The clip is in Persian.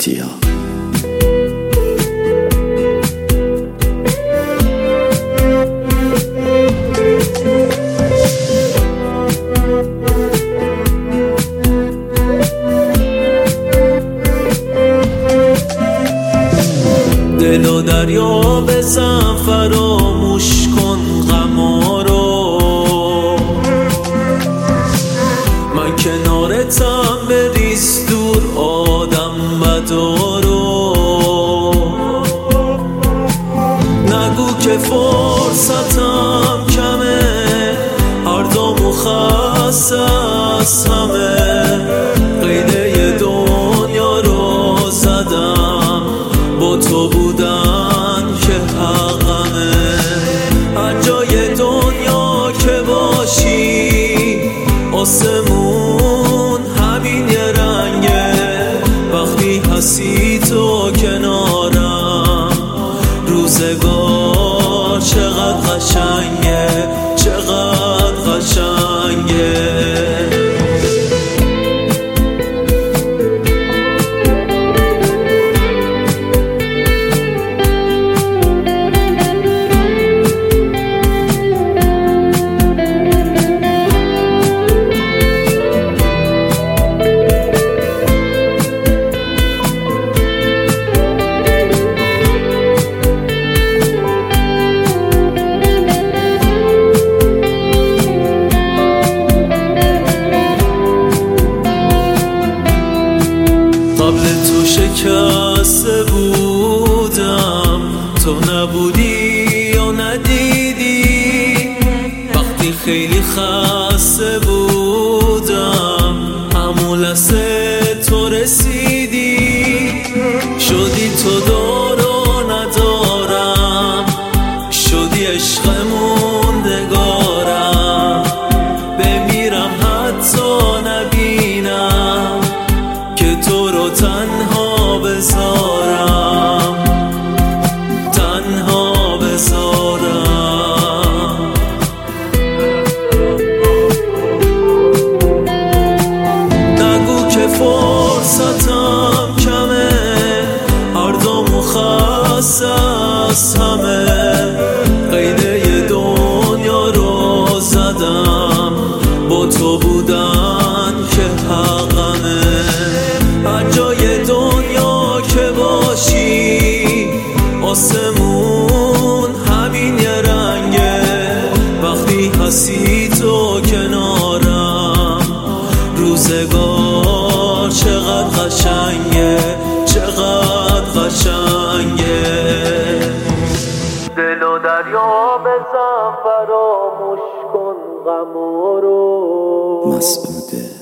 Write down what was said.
لاتیا. دل و دریا بزن فراموش کن غما رو، من کنارتم بریز دور آدم بدارو. نگو که فرصتم کمه، هر دامو خسته از همه، قیده دنیا رو زدم، با تو بودن که حقمه. هر جای دنیا که باشی آسمون همین یه رنگه، وقتی هستی تو کنارم روزگار چقدر قشنگه، چقدر قشنگه. قبل تو شکسته بودم، تو نبودی یا ندیدی. وقتی خیلی خسته بودم همون لحظه تو رسیدی. شدی تو دارو ندارم، شدی عشق موندگارم. بمیرم حتی نبینم که تو رو تنها بذارم، تنها بذارم. نگو که فرصتم کمه، هر دامو خسته از همه، قیده دنیا رو زدم، با تو بودن که حقمه. هر جای دنیا که باشی آسمون همین یه رنگه، وقتی هستی تو کنارم روزگار چقدر قشنگه، چقدر قشنگه. دل و دریا بزن فراموش کن غما رو. مسعود